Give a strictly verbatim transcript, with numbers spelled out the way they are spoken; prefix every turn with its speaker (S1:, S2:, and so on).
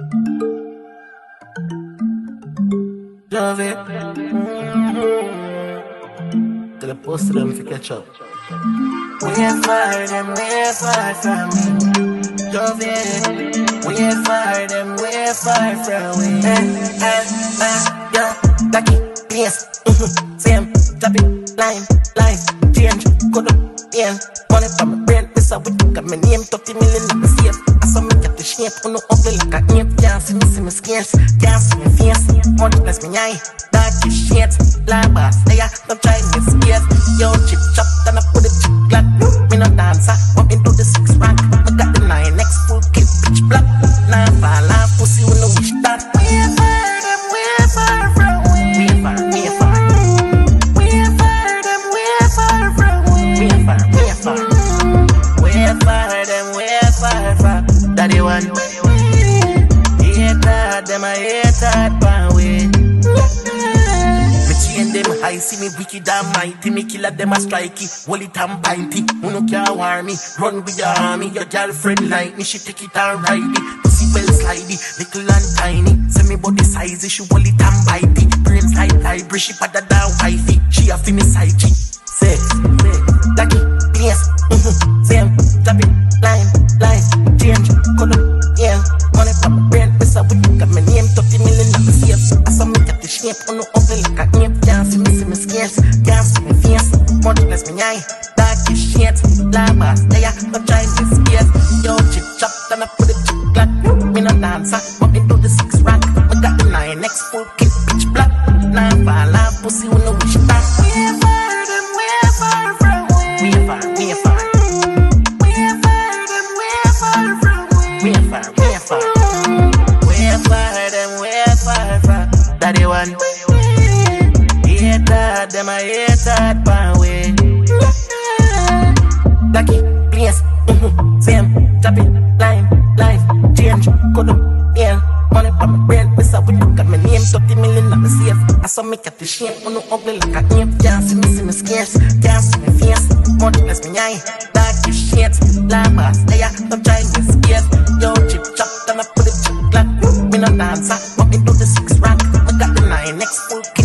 S1: Love it. Mm-hmm. To the post to them to catch up. We're far them, we're far from me. Love it. We're far them, we're far from me. Eh, eh, eh, yeah, lucky, place, mm-hmm. Same, drop it, line, life, change, go to, yeah. Money from my brain, miss a week, got my name, thirty million in the safe. I saw me get the shape, on no ugly like a ape. Can't see me, see me scares, can't see me face. Money bless me eye, dark is shit. Like boss, they are, don't try me scared. Yo, chip chop, then I put it chip black. Me no dancer, want me do the six rank. I got the nine X full clip, pitch black. Now fall off, pussy with no wish that. We're far them, we're far from we. We're far, we're far. We're far them, we're far from we. We're far, we're far. We're far them, we're far from. Daddy one. Hate that, them I hate that pan way. Me chain them high, see me wicked and mighty. Me killer them a strikey, hold it and bindy. Who no care war me, run with your army. Your girlfriend like me, she take it and ride it. Pussy well slidey, little and tiny. Say me body size, she hold it and bite it. Brains like library, she better than wifey. She a fi me side chick. Sex, lucky, place, mm-hmm. Same, drop it, line, line, change, color, yeah. Money from my brain, miss a week, got my name, thirty million in the safe. I saw me get the shape, on no ugly like a ape. Can't see me, see me scares, can't see me face. Money bless me eye, dark is shit. Like boss, they are, don't try me scared. Yo, chip chop, then I put it chip black. Me no dancer, but me do the six rank. I got the nine X full clip, pitch black. Now fall off, pussy with no wish back. We're far them, we're far from we. We're far, we're far. We're far them, we're far from we. We're far, we're far. We're far them, we're far from. Daddy one. Hate that, them I hate that pan way. Lucky, place, mm-hmm. Same, drop it, line, life, change, go to, yeah. Money from my brain, miss a week, got my name, thirty million in the safe. I saw me get the shape, on no ugly like a ape. Can't see me, see me scares, can't see me face. Money bless me eye, dark is shit. Like boss, they are, don't try me scared. Yo, chip chop, then I put it chip black. Me no dancer, but me do the six rank. I got the nine X full